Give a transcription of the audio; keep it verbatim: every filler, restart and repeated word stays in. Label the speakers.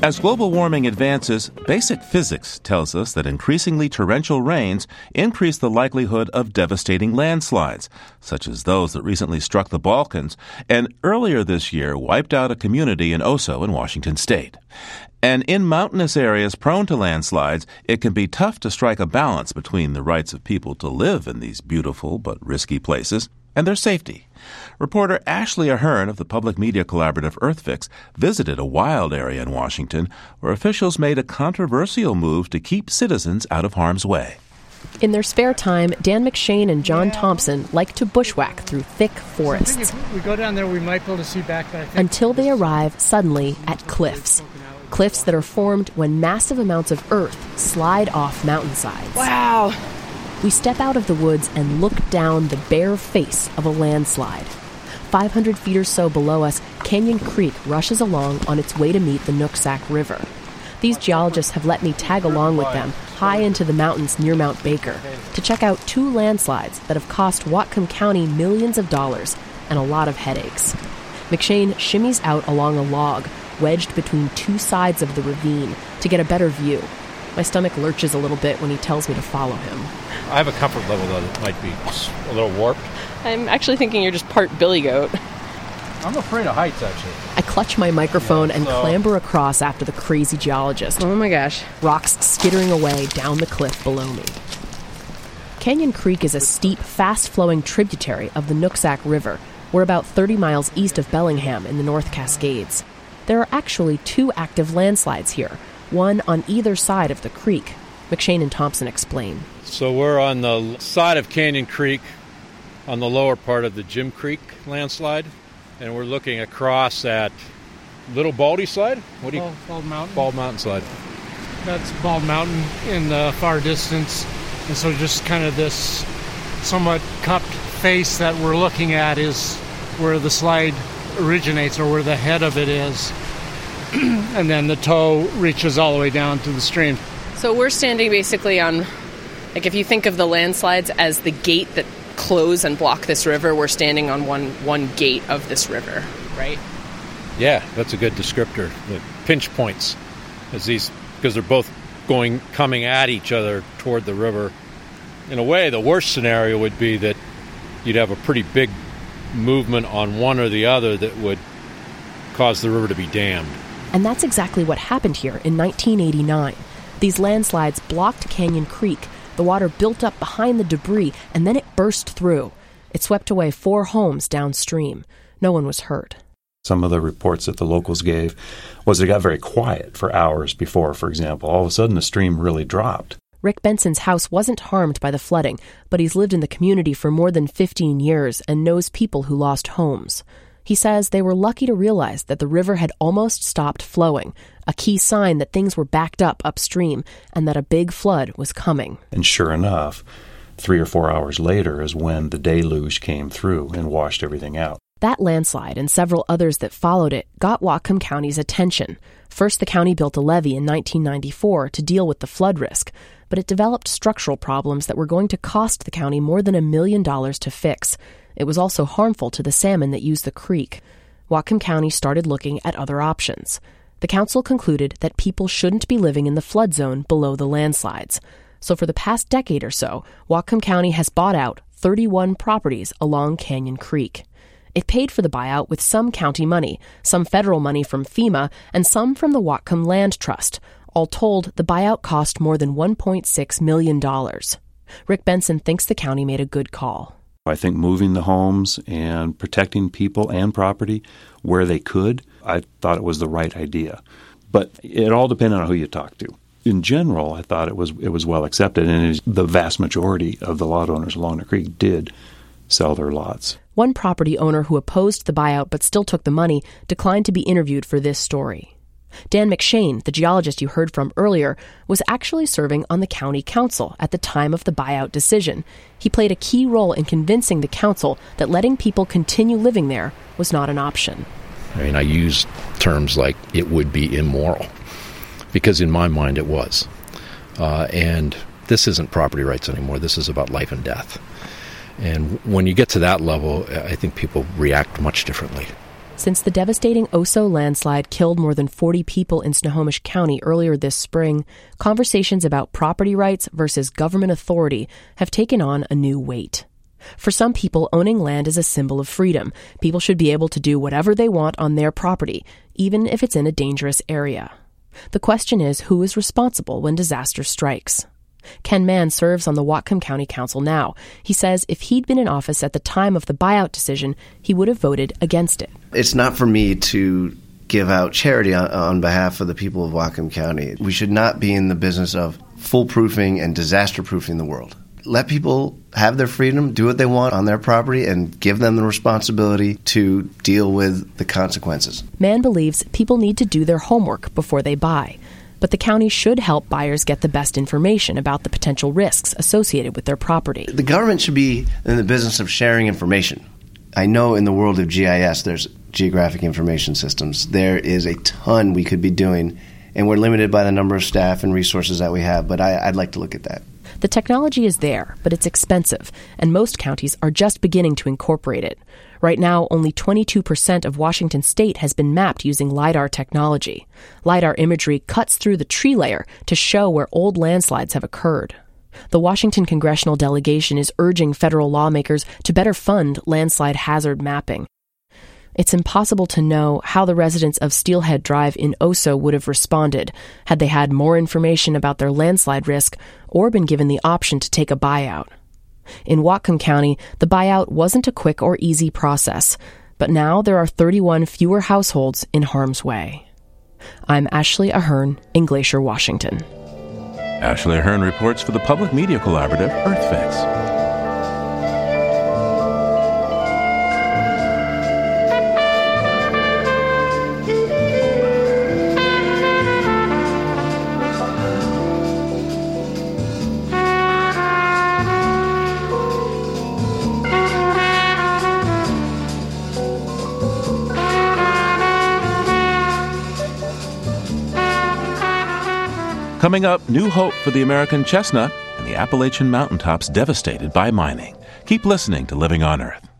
Speaker 1: As global warming advances, basic physics tells us that increasingly torrential rains increase the likelihood of devastating landslides, such as those that recently struck the Balkans and earlier this year wiped out a community in Oso in Washington state. And in mountainous areas prone to landslides, it can be tough to strike a balance between the rights of people to live in these beautiful but risky places and their safety. Reporter Ashley Ahern of the public media collaborative EarthFix visited a wild area in Washington where officials made a controversial move to keep citizens out of harm's way.
Speaker 2: In their spare time, Dan McShane and John Thompson like to bushwhack through thick forests.
Speaker 3: If we go down there, we might be able to see back there.
Speaker 2: Until they arrive suddenly at cliffs. Cliffs that are formed when massive amounts of earth slide off mountainsides.
Speaker 4: Wow!
Speaker 2: We step out of the woods and look down the bare face of a landslide. five hundred feet or so below us, Canyon Creek rushes along on its way to meet the Nooksack River. These geologists have let me tag along with them high into the mountains near Mount Baker to check out two landslides that have cost Whatcom County millions of dollars and a lot of headaches. McShane shimmies out along a log wedged between two sides of the ravine to get a better view. My stomach lurches a little bit when he tells me to follow him.
Speaker 5: I have a comfort level that might be a little warped.
Speaker 4: I'm actually thinking you're just part billy goat.
Speaker 5: I'm afraid of heights, actually.
Speaker 2: I clutch my microphone
Speaker 5: Yeah,
Speaker 2: and
Speaker 5: so-
Speaker 2: clamber across after the crazy geologist.
Speaker 4: Oh my gosh.
Speaker 2: Rocks skittering away down the cliff below me. Canyon Creek is a steep, fast-flowing tributary of the Nooksack River. We're about thirty miles east of Bellingham in the North Cascades. There are actually two active landslides here, one on either side of the creek. McShane and Thompson explain.
Speaker 5: So we're on the side of Canyon Creek, on the lower part of the Jim Creek landslide, and we're looking across at Little Baldy Slide? What do you?
Speaker 3: Bald, Bald Mountain.
Speaker 5: Bald Mountain Slide.
Speaker 3: That's Bald Mountain in the far distance. And so just kind of this somewhat cupped face that we're looking at is where the slide originates, or where the head of it is. And then the toe reaches all the way down to the stream.
Speaker 4: So we're standing basically on, like if you think of the landslides as the gate that close and block this river, we're standing on one one gate of this river, right?
Speaker 5: Yeah, that's a good descriptor. The pinch points, as these, because they're both going, coming at each other toward the river. In a way, the worst scenario would be that you'd have a pretty big movement on one or the other that would cause the river to be dammed.
Speaker 2: And that's exactly what happened here in nineteen eighty-nine. These landslides blocked Canyon Creek. The water built up behind the debris, and then it burst through. It swept away four homes downstream. No one was hurt.
Speaker 6: Some of the reports that the locals gave was it got very quiet for hours before, for example. All of a sudden, the stream really dropped.
Speaker 2: Rick Benson's house wasn't harmed by the flooding, but he's lived in the community for more than fifteen years and knows people who lost homes. He says they were lucky to realize that the river had almost stopped flowing, a key sign that things were backed up upstream and that a big flood was coming.
Speaker 6: And sure enough, three or four hours later is when the deluge came through and washed everything out.
Speaker 2: That landslide and several others that followed it got Whatcom County's attention. First, the county built a levee in nineteen ninety-four to deal with the flood risk, but it developed structural problems that were going to cost the county more than a million dollars to fix. It was also harmful to the salmon that use the creek. Whatcom County started looking at other options. The council concluded that people shouldn't be living in the flood zone below the landslides. So for the past decade or so, Whatcom County has bought out thirty-one properties along Canyon Creek. It paid for the buyout with some county money, some federal money from FEMA, and some from the Whatcom Land Trust. All told, the buyout cost more than one point six million dollars. Rick Benson thinks the county made a good call.
Speaker 6: I think moving the homes and protecting people and property where they could, I thought it was the right idea. But it all depended on who you talk to. In general, I thought it was it was well accepted, and it is, the vast majority of the lot owners along the creek did sell their lots.
Speaker 2: One property owner who opposed the buyout but still took the money declined to be interviewed for this story. Dan McShane, the geologist you heard from earlier, was actually serving on the county council at the time of the buyout decision. He played a key role in convincing the council that letting people continue living there was not an option.
Speaker 7: I mean, I used terms like it would be immoral, because in my mind it was. Uh, and this isn't property rights anymore. This is about life and death. And when you get to that level, I think people react much differently.
Speaker 2: Since the devastating Oso landslide killed more than forty people in Snohomish County earlier this spring, conversations about property rights versus government authority have taken on a new weight. For some people, owning land is a symbol of freedom. People should be able to do whatever they want on their property, even if it's in a dangerous area. The question is, who is responsible when disaster strikes? Ken Mann serves on the Whatcom County Council now. He says if he'd been in office at the time of the buyout decision, he would have voted against it.
Speaker 8: It's not for me to give out charity on, on behalf of the people of Whatcom County. We should not be in the business of foolproofing and disaster-proofing the world. Let people have their freedom, do what they want on their property, and give them the responsibility to deal with the consequences.
Speaker 2: Mann believes people need to do their homework before they buy, but the county should help buyers get the best information about the potential risks associated with their property.
Speaker 8: The government should be in the business of sharing information. I know in the world of G I S, there's geographic information systems. There is a ton we could be doing, and we're limited by the number of staff and resources that we have, but I, I'd like to look at that.
Speaker 2: The technology is there, but it's expensive, and most counties are just beginning to incorporate it. Right now, only twenty-two percent of Washington state has been mapped using LiDAR technology. LiDAR imagery cuts through the tree layer to show where old landslides have occurred. The Washington congressional delegation is urging federal lawmakers to better fund landslide hazard mapping. It's impossible to know how the residents of Steelhead Drive in Oso would have responded had they had more information about their landslide risk or been given the option to take a buyout. In Whatcom County, the buyout wasn't a quick or easy process, but now there are thirty-one fewer households in harm's way. I'm Ashley Ahern in Glacier, Washington.
Speaker 1: Ashley Ahern reports for the Public Media Collaborative, EarthFix. Coming up, new hope for the American chestnut and the Appalachian mountaintops devastated by mining. Keep listening to Living on Earth.